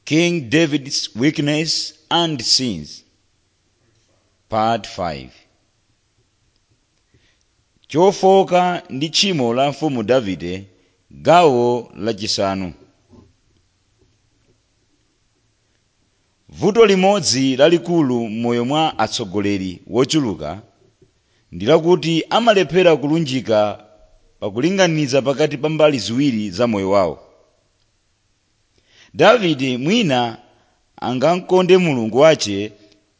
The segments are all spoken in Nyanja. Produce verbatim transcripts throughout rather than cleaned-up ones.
King David's Weakness and Sins, Part five. Chofoka ndi tchimo la mfumu Davide, gawo lachisanu. Vuto limodzi lalikulu m'moyo mwa atsogoleri wochuluka ndi lakuti amalephera kulunjika pakulinganiza pakati pa mbali ziwiri za moyo wawo. Davide mwina angamkonde Mulungu wace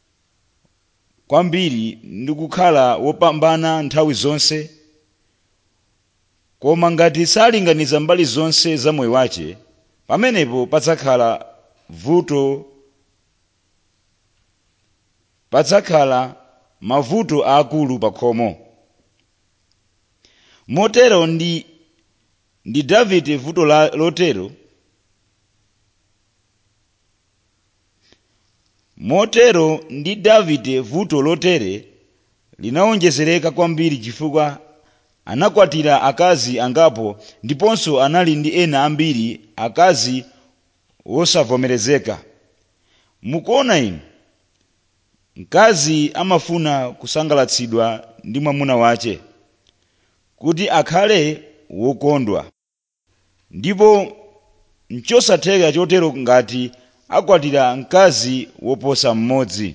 kwambiri ndi kukhala wopambana nthawi zonse, koma ngati salinganiza mbali zonse za moyo wace, pamenepo padzakhala vuto padzakhala mavuto aakulu pakhomo. Motero ndi ndi Davide vuto la, lotero Motero ndi Davide vuto lotere linawonjezereka kwambiri chifukwa anakwatira akazi angapo ndiponso anali ndi ena ambiri akazi wosavomerezeka. Mukuona inu, mkazi amafuna kusangalatsidwa ndi mwamuna wace kuti akhale wokondwa, ndipo nchosatheka chotero ngati akwatira mkazi woposa mmodzi.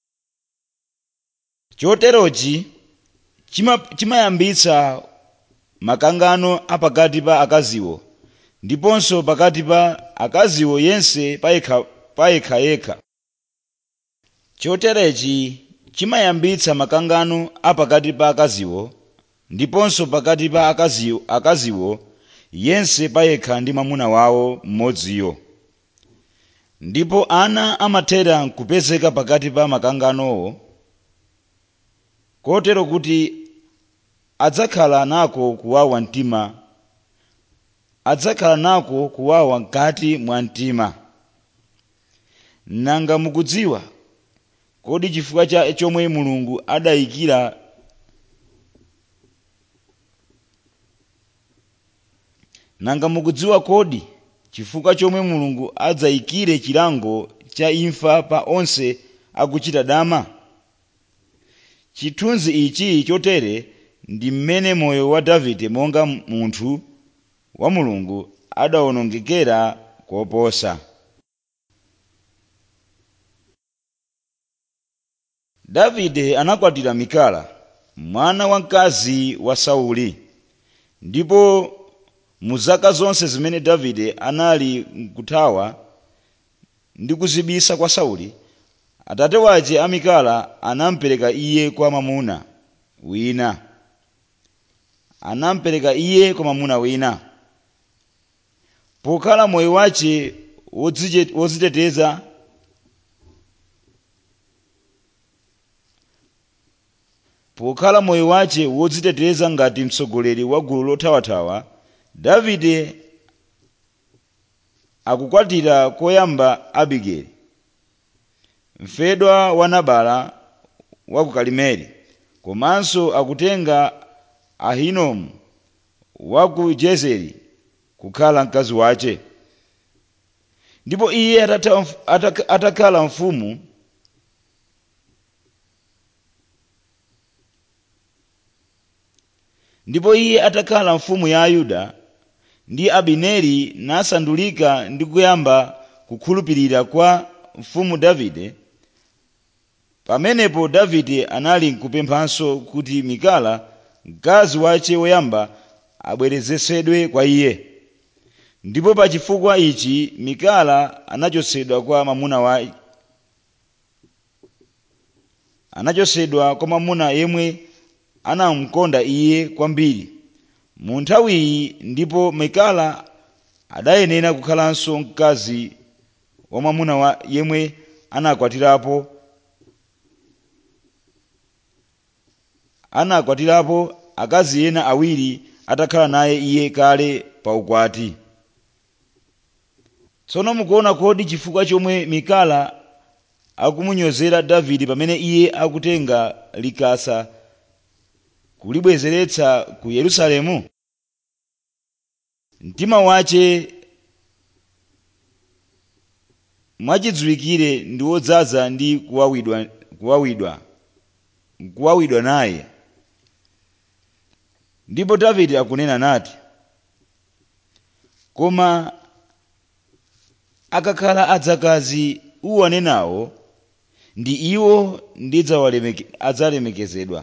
Choterochi chimayambitsa makangano apakati pa akaziwo ndiponso pakati pa akaziwo yense payekhayekha. Choterechi chimayambitsa makangano apakati pa akaziwo ndiponso pakati pa akaziwo, akaziwo yense payekha ndi mwamuna wawo mmodziyo. Ndipo ana amathera kupezeka pakati pa makanganowo, kotero kuti adzakhala nako kuwawa mtima adzakhala nako kuwawa mkati mwa mtima. Nanga mukudziwa kodi chifukwa cha chomwe Mulungu adayikira Nanga mukudziwa kodi chifukwa chomwe Mulungu adzayikire chilango cha imfa pa onse akuchita dama? Chithunzi ichi chotere ndi mmene moyo wa Davide monga munthu wa Mulungu adawonongekera koposa. Davide anakwatira Mikala, mwana wamkazi wa Sauli, ndipo mu zaka zonse zimene Davide anali nkuthawa ndi kuzibisa kwa Sauli, atate wace a Mikala anampereka iye kwa mwamuna wina. Anampereka iye kwa mwamuna wina. Pokhala moyo wace wodziteteza Pokhala moyo wace wodziteteza ngati mtsogoleri wa gulu lothawathawa, Davide akukwatira koyamba Abigeli, mfedwa wa Nabala wa ku Karimeli, komanso akutenga Ahinomu wa ku Jezeri kukhala mkazi wace. Ndipo iye atakhala mfumu, ndipo iye atakhala mfumu ya Ayuda, ndi Abineri nasandulika ndi kuyamba kukhulupirira kwa mfumu Davide. Pamenepo Davide anali nkupemphanso kuti Mikala, mkazi wace woyamba, abwerezesedwe kwa iye. Ndipo pa chifukwa ichi Mikala anachotsedwa kwa mwamuna wa anachotsedwa kwa mwamuna yemwe anamukonda iye kwambiri mu nthawiyi, ndipo Mikala adayenera kukhalanso mkazi wa mwamuna wa yemwe anakwatirapo anakwatirapo akazi ena awiri atakhala naye iye kale pa ukwati. Tsono mukuona kodi chifukwa chomwe Mikala akumunyozera Davide pamene iye akutenga likasa kulibwezeretsa ku Yerusalemu? Mtima wace mwachidziwikire ndi wodzaza ndi kuwawidwa kuwawidwa kuwawidwa naye. Ndipo Davide akunena nati, koma akakhala adzakazi uwanenawo, ndi iwo adzalemekezedwa.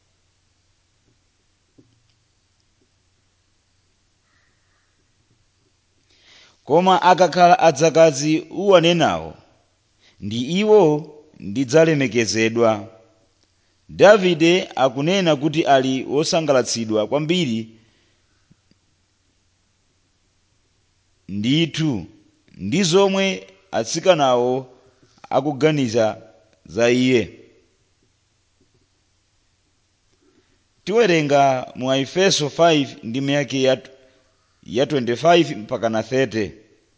Koma akakhala adzakazi uwanenawo, ndi iwo ndidzalemekezedwa. Davide akunena kuti ali wosangalatsidwa kwambiri ndithu ndi zomwe atsikanawo akuganiza za iye. Tiwerenga mu Efeso five ndi miyake ya, ya twenty-five mpaka na thirty.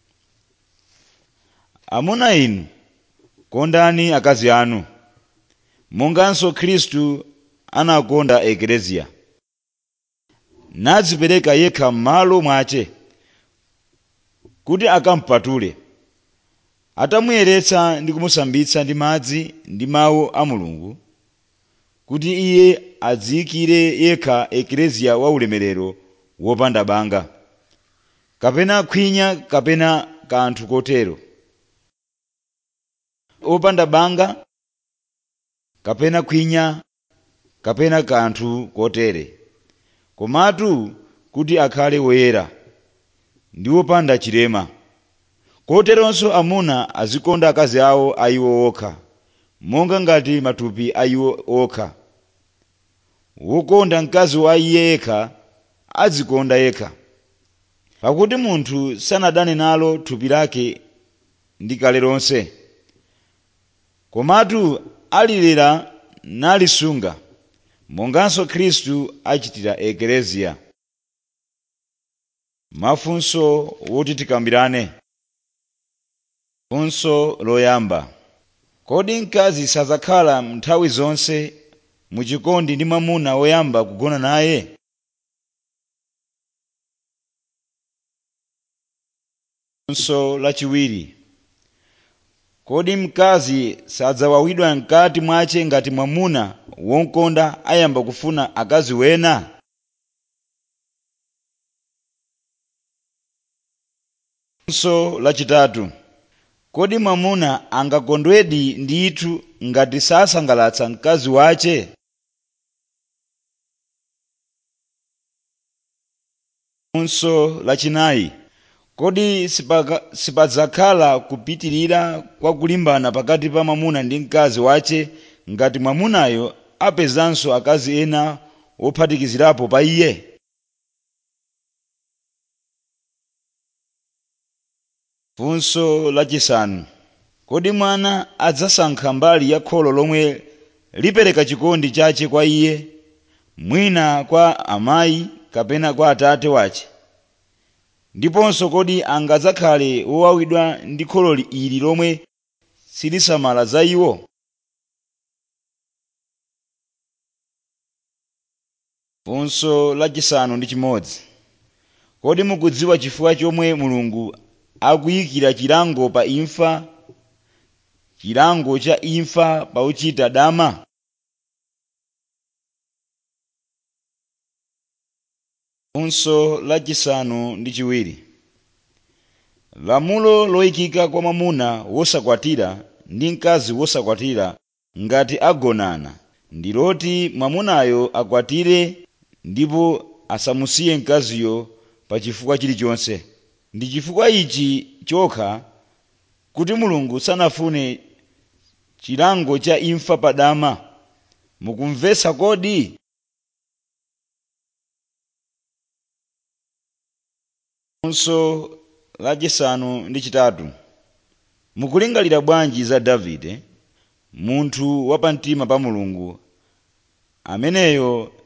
Amuna inu, kondani akazi anu, monganso Khristu anakonda ekleziya, nadzipereka yekha m'malo mwace, kuti akampatule, atamuyeretsa ndi kumusambitsa ndi madzi ndi mawu a Mulungu, kuti iye adziyikire yekha ekleziya waulemerero wopanda banga, kapena khwinya kapena kanthu kotero, wopanda banga kapena khwinya kapena kanthu kotere, komatu kuti akhale woyera ndi wopanda chilema. Koteronso amuna azikonda akazi awo a iwo okha, monga ngati matupi a iwo okha. Wokonda mkazi wa iye yekha adzikonda yekha, pakuti munthu sanadane nalo thupi lake ndi kale lonse, komatu alilera nalisunga, monganso Khristu achitira ekleziya. Mafunso woti tikambirane. Funso loyamba, kodi mkazi sadzakhala nthawi zonse muchikondi ndi mwamuna woyamba kugona naye? Funso lachiwiri, kodi mkazi sadzawawidwa mkati mwace ngati mwamuna wonkonda ayamba kufuna akazi wena? Funso lachitatu, kodi mwamuna angakondwedi ndithu ngati sasangalatsa mkazi wace? Funso lachinayi, kodi sipadzakhala kupitirira kwa kulimbana pakati pa mwamuna ndi mkazi wace ngati mwamunayo apezanso akazi ena wophatikizirapo pa iye? Funso lachisanu, kodi mwana adzasankha mbali ya kholo lomwe lipereka chikondi chace kwa iye, mwina kwa amayi kapena kwa atate wace? Ndiponso kodi angadzakhale wowawidwa ndi kholo ili lomwe silisamala za iwo? Funso lachisanu ndi chimodzi, kodi mukudziwa chifukwa chomwe Mulungu akuyikira chilango pa imfa, chilango cha imfa pa uchita dama? Funso lachisanu ndi chiwiri, lamulo loyikika kwa mwamuna wosakwatira ndi mkazi wosakwatira ngati agonana ndi loti mwamunayo akwatire ndipo asamusiye mkaziyo pa chifukwa chilichonse. Ndi chifukwa ichi chokha kuti Mulungu sanafune chilango cha imfa padama. Mukumvetsa kodi? Funso lachisanu ndi chitatu, mukulingalira bwanji za Davide, munthu wapamtima pa Mulungu, ameneyo